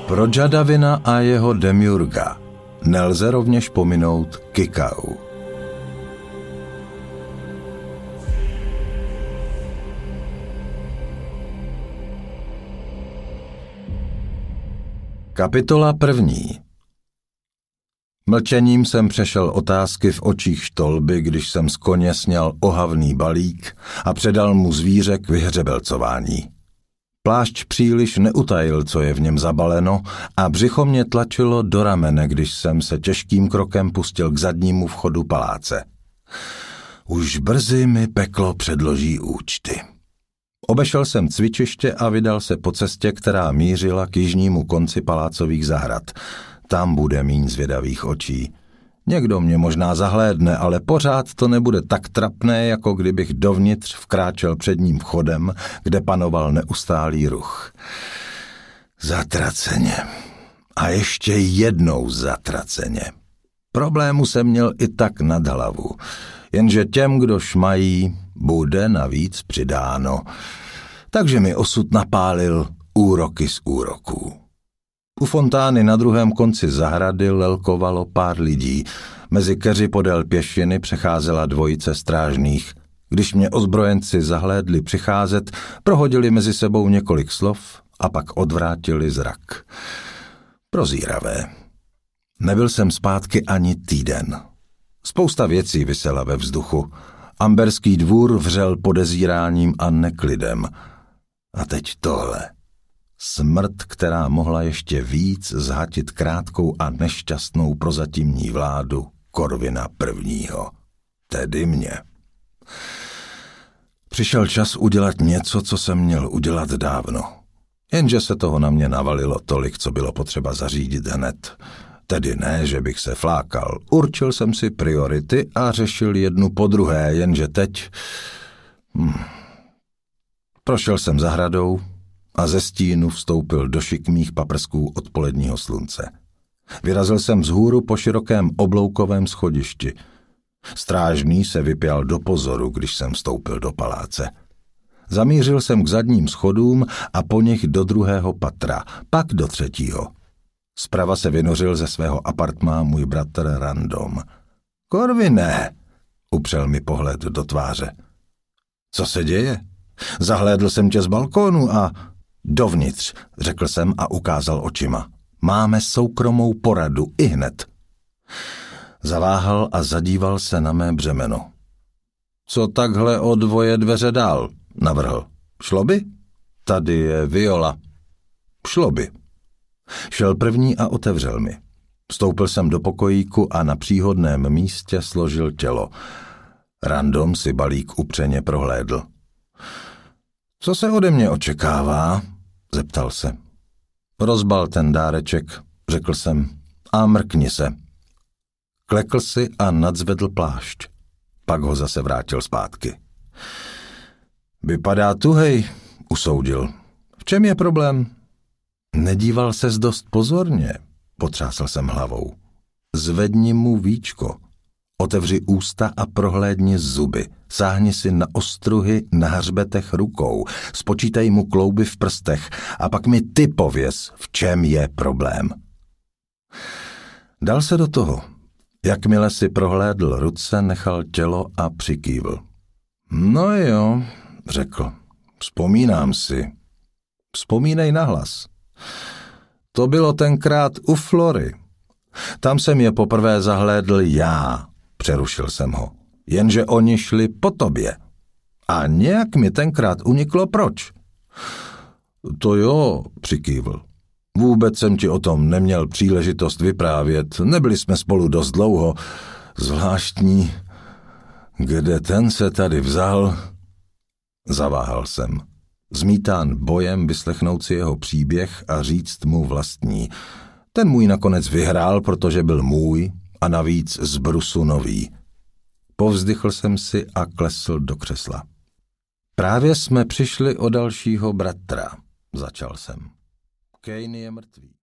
Pro Jadavina a jeho demiurga nelze rovněž pominout Kikau. Kapitola 1. Mlčením jsem přešel otázky v očích štolby, když jsem z koně sňal ohavný balík a předal mu zvíře k vyhřebelcování. Plášť příliš neutajil, co je v něm zabaleno, a břicho mě tlačilo do ramene, když jsem se těžkým krokem pustil k zadnímu vchodu paláce. Už brzy mi peklo předloží účty. Obešel jsem cvičiště a vydal se po cestě, která mířila k jižnímu konci palácových zahrad. Tam bude míň zvědavých očí. Někdo mě možná zahlédne, ale pořád to nebude tak trapné, jako kdybych dovnitř vkráčel předním vchodem, kde panoval neustálý ruch. Zatraceně. A ještě jednou zatraceně. Problému jsem měl i tak nad hlavu, jenže těm, kdo šmají, bude navíc přidáno. Takže mi osud napálil úroky z úroků. U fontány na druhém konci zahrady lelkovalo pár lidí. Mezi keři podél pěšiny přecházela dvojice strážných. Když mě ozbrojenci zahlédli přicházet, prohodili mezi sebou několik slov a pak odvrátili zrak. Prozíravé. Nebyl jsem zpátky ani týden. Spousta věcí visela ve vzduchu. Amberský dvůr vřel podezíráním a neklidem. A teď tohle. Smrt, která mohla ještě víc zhatit krátkou a nešťastnou prozatímní vládu Corvina I., tedy mě. Přišel čas udělat něco, co jsem měl udělat dávno. Jenže se toho na mě navalilo tolik, co bylo potřeba zařídit hned. Tedy ne, že bych se flákal. Určil jsem si priority a řešil jednu po druhé, jenže teď... Prošel jsem zahradou a ze stínu vstoupil do šikmých paprsků odpoledního slunce. Vyrazil jsem vzhůru po širokém obloukovém schodišti. Strážný se vypjal do pozoru, když jsem vstoupil do paláce. Zamířil jsem k zadním schodům a po nich do druhého patra, pak do třetího. Zprava se vynořil ze svého apartmá můj bratr Random. Corvine, upřel mi pohled do tváře. Co se děje? Zahlédl jsem tě z balkónu a... Dovnitř, řekl jsem a ukázal očima. Máme soukromou poradu ihned. Zaváhal a zadíval se na mé břemeno. Co takhle o dvoje dveře dál? Navrhl. Šlo by? Tady je Viola. Šlo by. Šel první a otevřel mi. Vstoupil jsem do pokojíku a na příhodném místě složil tělo. Random si balík upřeně prohlédl. Co se ode mě očekává? Zeptal se. Rozbal ten dáreček, řekl jsem, a mrkni se. Klekl si a nadzvedl plášť. Pak ho zase vrátil zpátky. Vypadá tuhej, usoudil. V čem je problém? Nedíval ses dost pozorně, potřásl jsem hlavou. Zvedni mu víčko. Otevři ústa a prohlédni zuby. Sáhni si na ostruhy na hřbetech rukou. Spočítej mu klouby v prstech a pak mi ty pověz, v čem je problém. Dal se do toho. Jakmile si prohlédl ruce, nechal tělo a přikývl. No jo, řekl. Vzpomínám si. Vzpomínej nahlas. To bylo tenkrát u Flory. Tam jsem je poprvé zahlédl já. Přerušil jsem ho. Jenže oni šli po tobě. A nějak mi tenkrát uniklo proč. To jo, přikývl. Vůbec jsem ti o tom neměl příležitost vyprávět. Nebyli jsme spolu dost dlouho. Zvláštní. Kde ten se tady vzal? Zaváhal jsem. Zmítán bojem vyslechnout si jeho příběh a říct mu vlastní. Ten můj nakonec vyhrál, protože byl můj a navíc z brusu nový. Povzdychl jsem si a klesl do křesla. Právě jsme přišli o dalšího bratra, začal jsem. Kane je mrtvý.